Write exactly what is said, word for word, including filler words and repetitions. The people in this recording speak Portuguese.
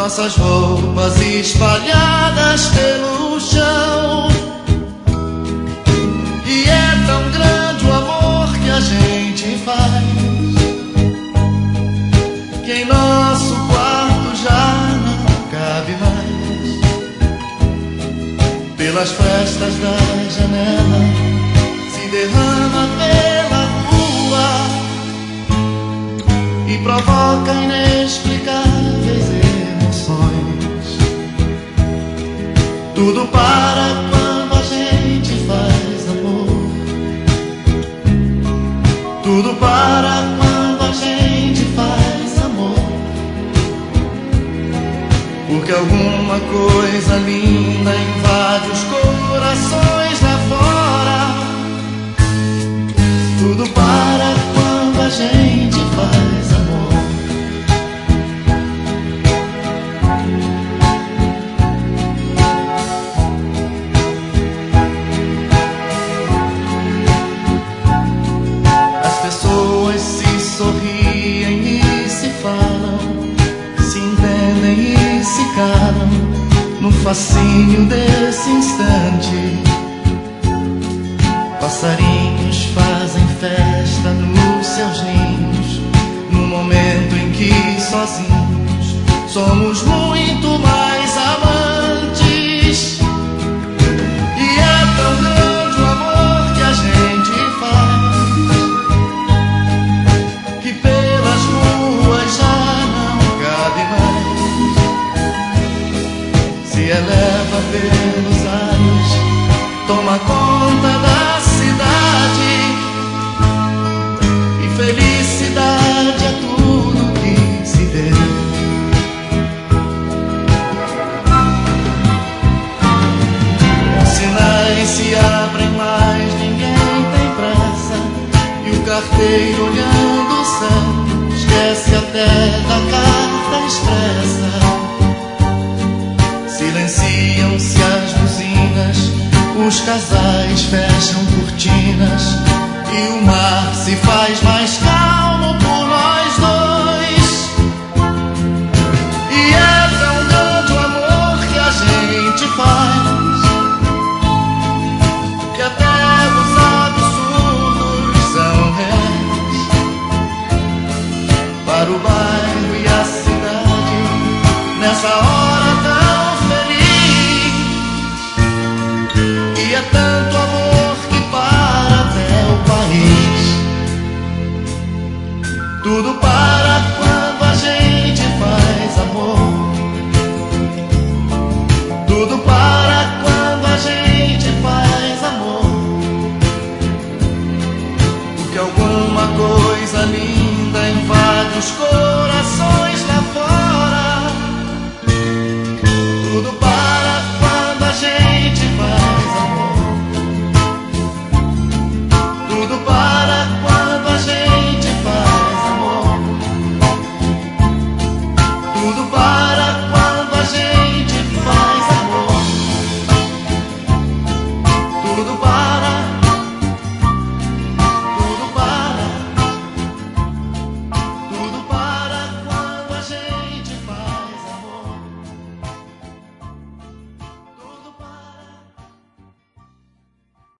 nossas roupas espalhadas pelo chão. E é tão grande o amor que a gente faz, que em nosso quarto já não cabe mais. Pelas frestas da janela se derrama pela rua e provoca inexplicáveis emoções. Tudo para quando a gente faz amor. Tudo para quando a gente faz amor. Porque alguma coisa linda invade os corações lá fora. Tudo para quando a gente faz amor. As pessoas se sorriem e se falam, se entendem e se calam no fascínio desse instante. Passarinhos fazem festa nos seus ninhos, no momento em que sozinhos somos muito mais amantes. E é tão grande o amor que a gente faz, que pelas ruas já não cabe mais. Se eleva pelos ares, toma conta da cidade, e felicidade é tudo que se vê. Os sinais se abrem, mas ninguém tem pressa, e o carteiro olhando o céu esquece até da carta expressa. Silenciam-se as buzinas, os casais fecham cortinas, e o mar se faz mais calmo por nós dois. E é tão grande o amor que a gente faz, que até os absurdos são reais. Para o bairro e a cidade, nessa hora tão feliz. E é tanto amor que para até o país. Tudo para quando a gente faz amor. Tudo para quando a gente faz amor. Porque alguma coisa linda invade os corações.